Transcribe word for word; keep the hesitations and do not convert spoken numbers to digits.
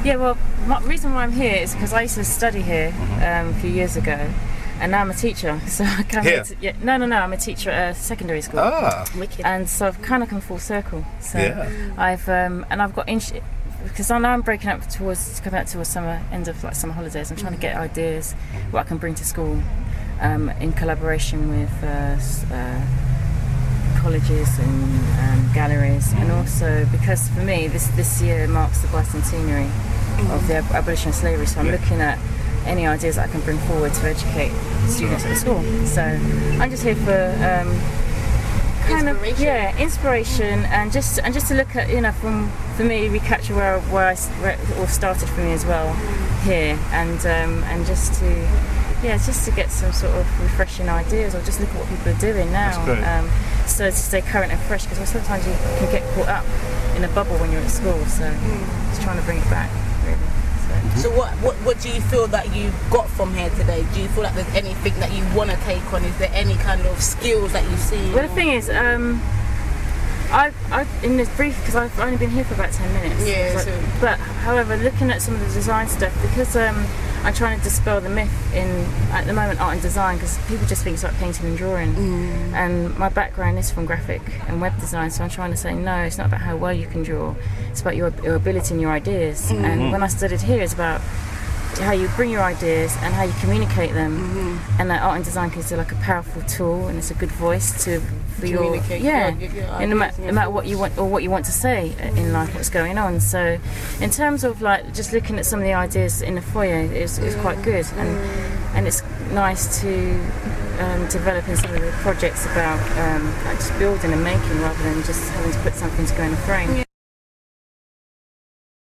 Yeah, well, the reason why I'm here is because I used to study here Mm-hmm. um, a few years ago, and now I'm a teacher. So I kind Here? of yeah, no, no, no. I'm a teacher at a secondary school, Ah, Wicked. and so I've kind of come full circle. So Yeah. I've um, and I've got in- because I know I'm breaking up towards coming up towards summer end of like summer holidays. I'm trying to get ideas what I can bring to school um, in collaboration with uh, s- uh, colleges and um, galleries, and also because for me this this year marks the bicentenary of the ab- abolition of slavery, so I'm Yeah. looking at any ideas that I can bring forward to educate students at the school. So I'm just here for um, kind of Inspiration. yeah inspiration, and just and just to look at, you know, from for me recapture where where, I, s- where it all started for me as well here, and um, and just to yeah just to get some sort of refreshing ideas, or just look at what people are doing now. That's great. Um, so to stay current and fresh, because sometimes you can get caught up in a bubble when you're at school. So just trying to bring it back, really. So. So what, what what do you feel that you got from here today? Do you feel like there's anything that you want to take on? Is there any kind of skills that you see? Well, the thing is, um, I've, I've in this brief, because I've only been here for about ten minutes. Yeah, So- so- but however, looking at some of the design stuff, because um, I'm trying to dispel the myth in at the moment art and design, because people just think it's like painting and drawing. Mm. And my background is from graphic and web design, so I'm trying to say no, it's not about how well you can draw. It's about your, your ability and your ideas. Mm-hmm. And when I studied here, it's about how you bring your ideas and how you communicate them, Mm-hmm. and that art and design can be like a powerful tool, and it's a good voice to for your Communicate yeah, your- your and no, ma- ideas and no matter what you want or what you want to say in life, what's going on. So, in terms of like just looking at some of the ideas in the foyer, it's, it's quite good, and and it's nice to um, develop in some of the projects about um, like just building and making rather than just having to put something to go in a frame.